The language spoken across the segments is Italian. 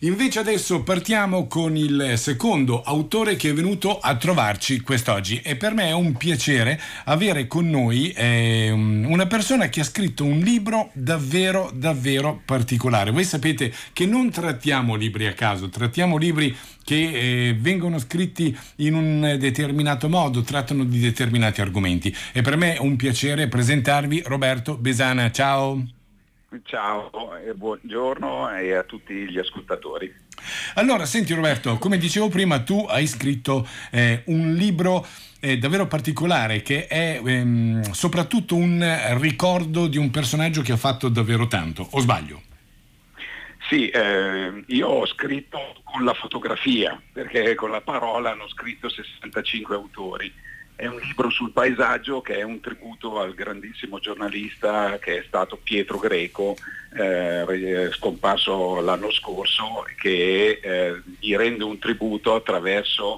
Invece adesso partiamo con il secondo autore che è venuto a trovarci quest'oggi e per me è un piacere avere con noi una persona che ha scritto un libro davvero davvero particolare. Voi sapete che non trattiamo libri a caso, trattiamo libri che vengono scritti in un determinato modo, trattano di determinati argomenti e per me è un piacere presentarvi Roberto Besana. Ciao. Ciao e buongiorno e a tutti gli ascoltatori. Allora, senti Roberto, come dicevo prima, tu hai scritto un libro davvero particolare che è soprattutto un ricordo di un personaggio che ha fatto davvero tanto, o sbaglio? Sì, io ho scritto con la fotografia, perché con la parola hanno scritto 65 autori. È un libro sul paesaggio che è un tributo al grandissimo giornalista che è stato Pietro Greco, scomparso l'anno scorso, che gli rende un tributo attraverso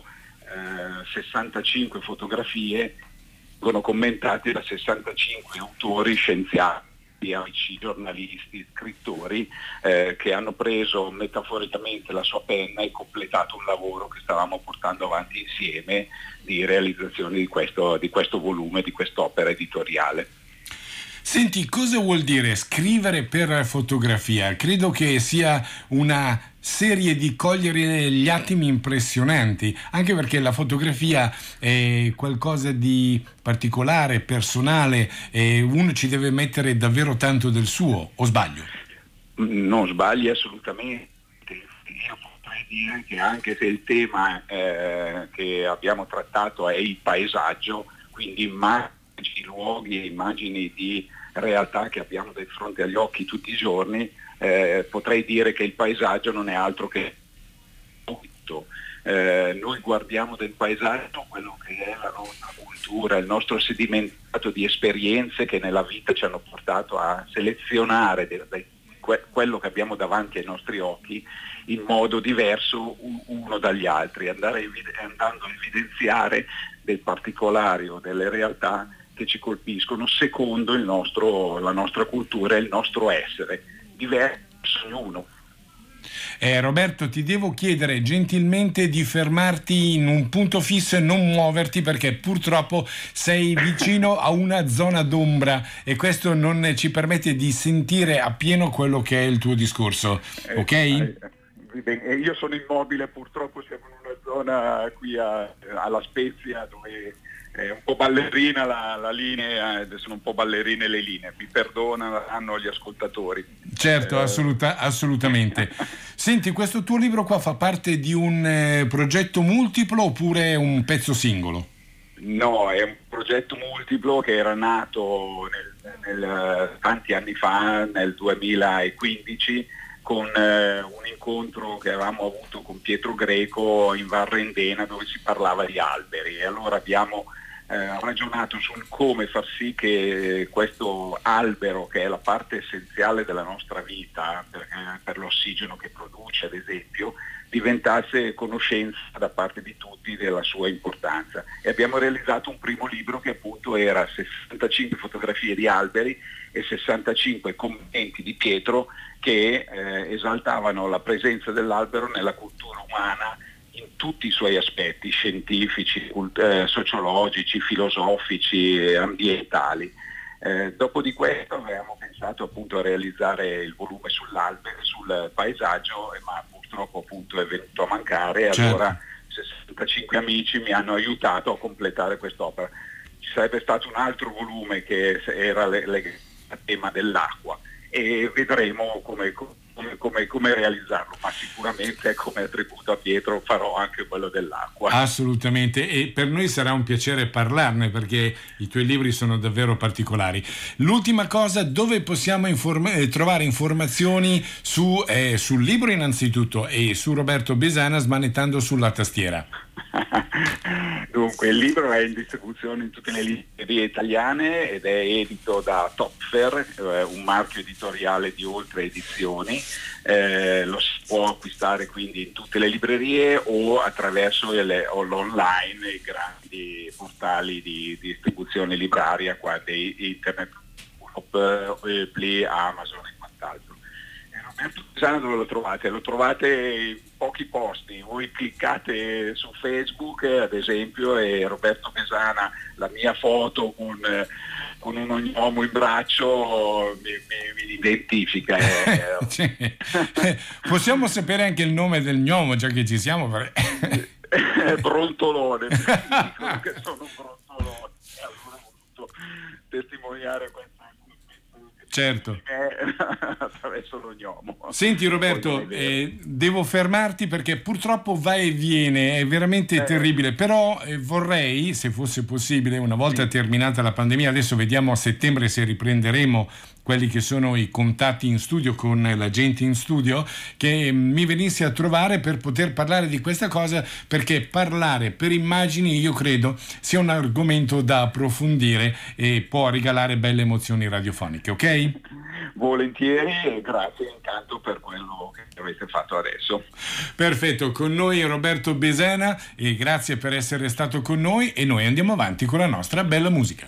65 fotografie, vengono commentate da 65 autori, scienziati, amici, giornalisti, scrittori che hanno preso metaforicamente la sua penna e completato un lavoro che stavamo portando avanti insieme di realizzazione di questo volume, di quest'opera editoriale. Senti, cosa vuol dire scrivere per fotografia? Credo che sia una serie di cogliere gli attimi impressionanti, anche perché la fotografia è qualcosa di particolare, personale, e uno ci deve mettere davvero tanto del suo, o sbaglio? Non sbagli assolutamente. Io potrei dire che anche se il tema che abbiamo trattato è il paesaggio, quindi immagini, luoghi e immagini di realtà che abbiamo di fronte agli occhi tutti i giorni, potrei dire che il paesaggio non è altro che tutto. Noi guardiamo del paesaggio quello che è la nostra cultura, il nostro sedimentato di esperienze che nella vita ci hanno portato a selezionare quello che abbiamo davanti ai nostri occhi in modo diverso uno dagli altri, andando a evidenziare dei particolari o delle realtà che ci colpiscono secondo la nostra cultura e il nostro essere, diverso ognuno. Roberto, ti devo chiedere gentilmente di fermarti in un punto fisso e non muoverti perché purtroppo sei vicino a una zona d'ombra e questo non ci permette di sentire appieno quello che è il tuo discorso, ok? Io sono immobile, purtroppo siamo in una zona qui alla Spezia dove è un po' ballerina la linea, sono un po' ballerine le linee, mi perdonano gli ascoltatori. Certo, assolutamente. Senti, questo tuo libro qua fa parte di un progetto multiplo oppure un pezzo singolo? No, è un progetto multiplo che era nato tanti anni fa, nel 2015, con un incontro che avevamo avuto con Pietro Greco in Val Rendena dove si parlava di alberi e allora abbiamo ragionato sul come far sì che questo albero, che è la parte essenziale della nostra vita per l'ossigeno che produce ad esempio, diventasse conoscenza da parte di tutti della sua importanza e abbiamo realizzato un primo libro che appunto era 65 fotografie di alberi e 65 commenti di Pietro che esaltavano la presenza dell'albero nella cultura umana in tutti i suoi aspetti scientifici, sociologici, filosofici e ambientali. Dopo di questo avevamo pensato appunto a realizzare il volume sull'albero, sul paesaggio, ma purtroppo appunto è venuto a mancare e allora 65 amici mi hanno aiutato a completare quest'opera. Ci sarebbe stato un altro volume che era il tema dell'acqua e vedremo come realizzarlo, ma sicuramente come attributo a Pietro farò anche quello dell'acqua. Assolutamente, e per noi sarà un piacere parlarne perché i tuoi libri sono davvero particolari. L'ultima cosa, dove possiamo trovare informazioni sul libro innanzitutto e su Roberto Besana smanettando sulla tastiera? Dunque, il libro è in distribuzione in tutte le librerie italiane ed è edito da Topfer, un marchio editoriale di Oltre Edizioni. Lo si può acquistare quindi in tutte le librerie o attraverso l'online, i grandi portali di distribuzione libraria qua di internet, Play, Amazon e quant'altro. Roberto Besana dove lo trovate? Lo trovate in pochi posti, voi cliccate su Facebook ad esempio e Roberto Besana, la mia foto con un ognomo in braccio mi identifica. Possiamo sapere anche il nome del gnomo, già che ci siamo? Brontolone, dicono che sono brontolone, allora ho voluto testimoniare questo. Certo. Attraverso lo gnomo. Senti Roberto, devo fermarti perché purtroppo va e viene, è veramente terribile, però vorrei, se fosse possibile, una volta terminata la pandemia, adesso vediamo a settembre se riprenderemo quelli che sono i contatti in studio con la gente in studio, che mi venisse a trovare per poter parlare di questa cosa, perché parlare per immagini io credo sia un argomento da approfondire e può regalare belle emozioni radiofoniche, ok? Volentieri e grazie intanto per quello che avete fatto adesso. Perfetto, con noi Roberto Besana e grazie per essere stato con noi e noi andiamo avanti con la nostra bella musica.